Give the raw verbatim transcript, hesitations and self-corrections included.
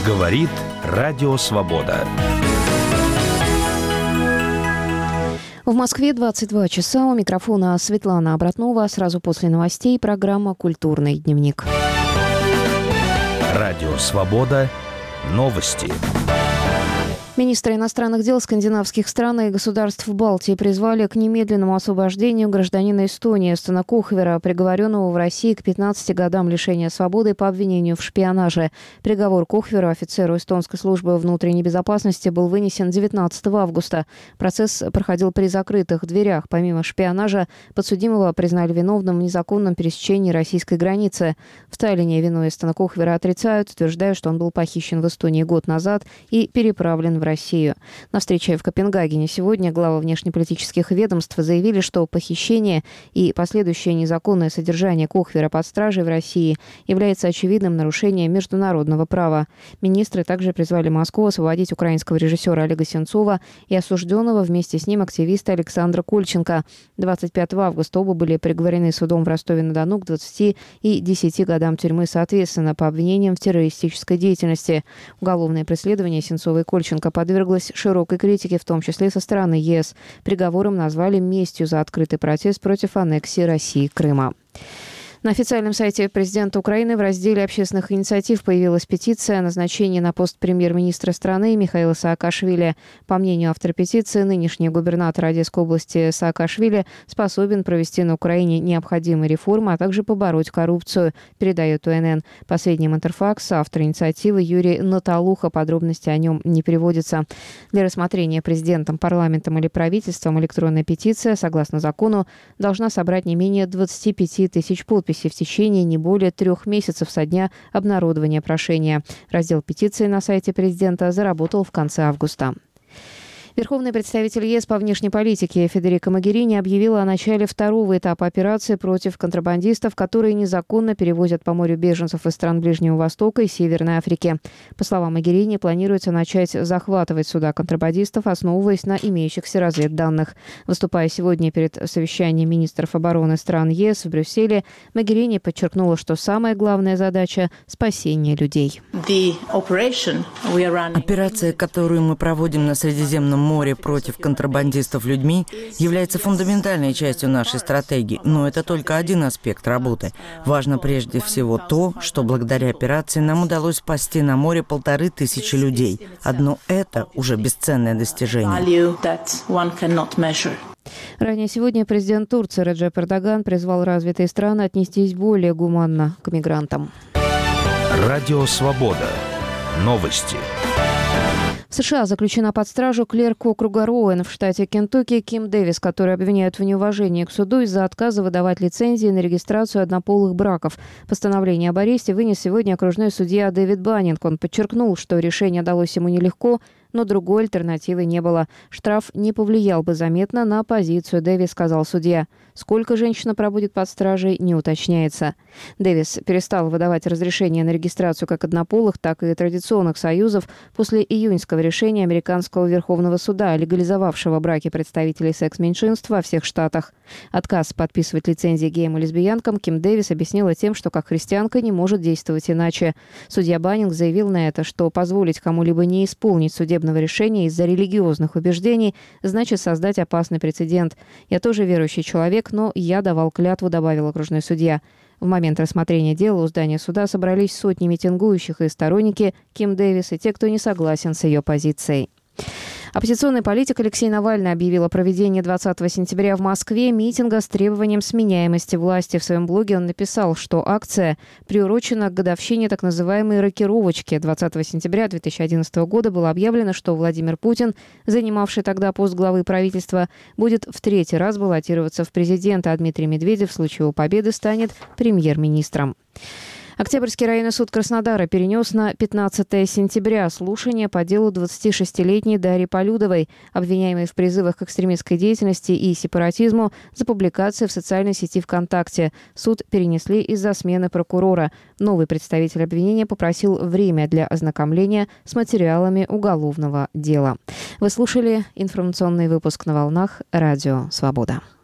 Говорит Радио Свобода. В Москве двадцать два часа. У микрофона Светлана Обратнова. Сразу после новостей программа «Культурный дневник». Радио Свобода. Новости. Министры иностранных дел скандинавских стран и государств Балтии призвали к немедленному освобождению гражданина Эстонии Стена Кухвера, приговоренного в России к пятнадцати годам лишения свободы по обвинению в шпионаже. Приговор Кухверу, офицеру эстонской службы внутренней безопасности, был вынесен девятнадцатого августа. Процесс проходил при закрытых дверях. Помимо шпионажа, подсудимого признали виновным в незаконном пересечении российской границы. В Таллине вину Стена Кухвера отрицают, утверждая, что он был похищен в Эстонии год назад и переправлен в Россию. На встрече в Копенгагене сегодня главы внешнеполитических ведомств заявили, что похищение и последующее незаконное содержание Кухвера под стражей в России является очевидным нарушением международного права. Министры также призвали Москву освободить украинского режиссера Олега Сенцова и осужденного вместе с ним активиста Александра Кольченко. двадцать пятого августа оба были приговорены судом в Ростове-на-Дону к двадцати и десяти годам тюрьмы соответственно по обвинениям в террористической деятельности. Уголовное преследование Сенцова и Кольченко подверглась широкой критике, в том числе со стороны ЕС. Приговором назвали местью за открытый протест против аннексии России Крыма. На официальном сайте президента Украины в разделе общественных инициатив появилась петиция о назначении на пост премьер-министра страны Михаила Саакашвили. По мнению автора петиции, нынешний губернатор Одесской области Саакашвили способен провести на Украине необходимые реформы, а также побороть коррупцию, передает УНН. По сведениям Интерфакс, автор инициативы Юрий Наталуха, подробности о нем не приводятся. Для рассмотрения президентом, парламентом или правительством электронная петиция, согласно закону, должна собрать не менее двадцати пяти тысяч подписей в течение не более трех месяцев со дня обнародования прошения. Раздел петиции на сайте президента заработал в конце августа. Верховный представитель ЕС по внешней политике Федерико Могерини объявила о начале второго этапа операции против контрабандистов, которые незаконно перевозят по морю беженцев из стран Ближнего Востока и Северной Африки. По словам Могерини, планируется начать захватывать суда контрабандистов, основываясь на имеющихся разведданных. Выступая сегодня перед совещанием министров обороны стран ЕС в Брюсселе, Могерини подчеркнула, что самая главная задача – спасение людей. Операция, которую мы проводим на Средиземном море против контрабандистов людьми, является фундаментальной частью нашей стратегии, но это только один аспект работы. Важно прежде всего то, что благодаря операции нам удалось спасти на море полторы тысячи людей. Одно это уже бесценное достижение. Ранее сегодня президент Турции Реджеп Эрдоган призвал развитые страны отнестись более гуманно к мигрантам. Радио Свобода. Новости. В США заключена под стражу клерк округа Роуэн в штате Кентукки Ким Дэвис, которую обвиняют в неуважении к суду из-за отказа выдавать лицензии на регистрацию однополых браков. Постановление об аресте вынес сегодня окружной судья Дэвид Баннинг. Он подчеркнул, что решение далось ему нелегко, но другой альтернативы не было. Штраф не повлиял бы заметно на позицию Дэвис, сказал судья. Сколько женщина пробудет под стражей, не уточняется. Дэвис перестал выдавать разрешение на регистрацию как однополых, так и традиционных союзов после июньского решения Американского Верховного суда, легализовавшего браки представителей секс-меньшинств во всех штатах. Отказ подписывать лицензии геям и лесбиянкам Ким Дэвис объяснила тем, что как христианка не может действовать иначе. Судья Баннинг заявил на это, что позволить кому-либо не исполнить судебного решения из-за религиозных убеждений значит создать опасный прецедент. «Я тоже верующий человек, но я давал клятву», — добавил окружной судья. В момент рассмотрения дела у здания суда собрались сотни митингующих и сторонники Ким Дэвис и те, кто не согласен с ее позицией. Оппозиционный политик Алексей Навальный объявил о проведении двадцатого сентября в Москве митинга с требованием сменяемости власти. В своем блоге он написал, что акция приурочена к годовщине так называемой «рокировочки». двадцатого сентября две тысячи одиннадцатого года было объявлено, что Владимир Путин, занимавший тогда пост главы правительства, будет в третий раз баллотироваться в президенты, а Дмитрий Медведев в случае его победы станет премьер-министром. Октябрьский районный суд Краснодара перенес на пятнадцатого сентября слушание по делу двадцатишестилетней Дарьи Полюдовой, обвиняемой в призывах к экстремистской деятельности и сепаратизму за публикации в социальной сети ВКонтакте. Суд перенесли из-за смены прокурора. Новый представитель обвинения попросил время для ознакомления с материалами уголовного дела. Вы слушали информационный выпуск на волнах Радио Свобода.